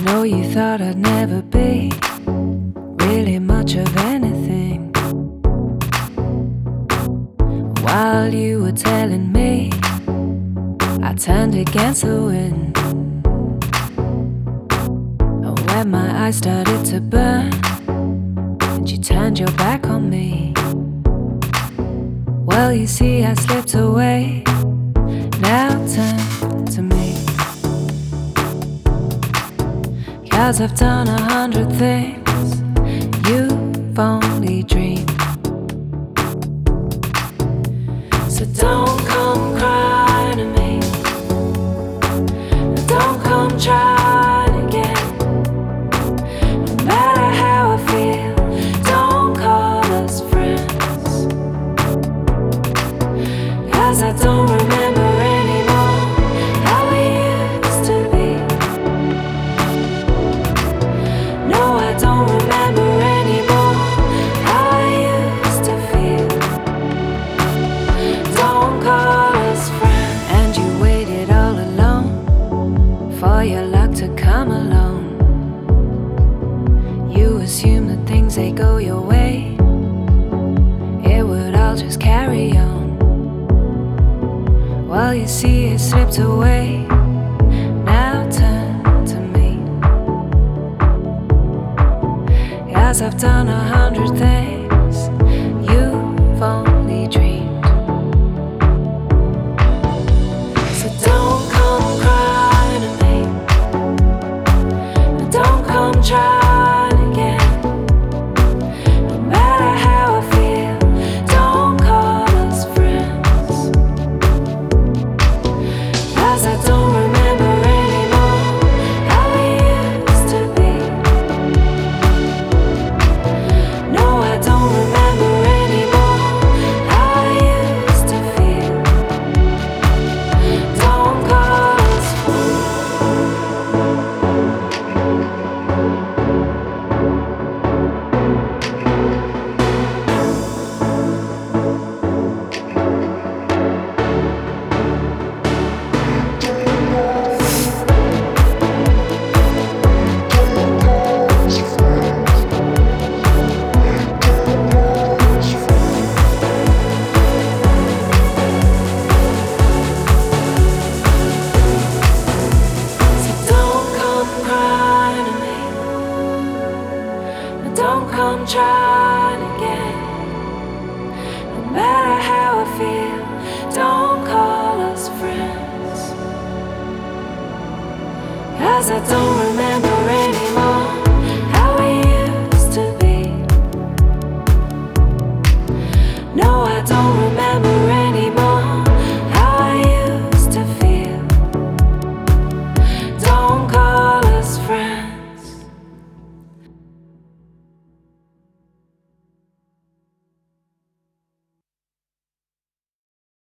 know you thought I'd never be really much of anything. While you were telling me, I turned against the wind. And when my eyes started to burn and you turned your back on me, well, you see, I slipped away. Now turn to me, 'cause I've done 100 things you've only dreamed. So don't come crying to me, don't come trying again. No matter how I feel, don't call us friends, 'cause I don't remember anymore how we used to be. No, I don't remember anymore how I used to feel. Don't call us friends. And you waited all alone for your luck to come along. You assume that things, they go your way, it would all just carry on. Well, you see, it slipped away. Now turn to me, 'cause I've done 100 things you've only dreamed. So don't come crying to me, don't come trying again. No matter how I feel, don't call us friends, 'cause I don't remember anymore how we used to be. No, I don't remember anymore how I used to feel. Don't call us friends. So don't come crying to me, don't come trying again. No matter how I feel, don't call us friends, 'cause I don't remember anymore how we used to be. No, I don't remember.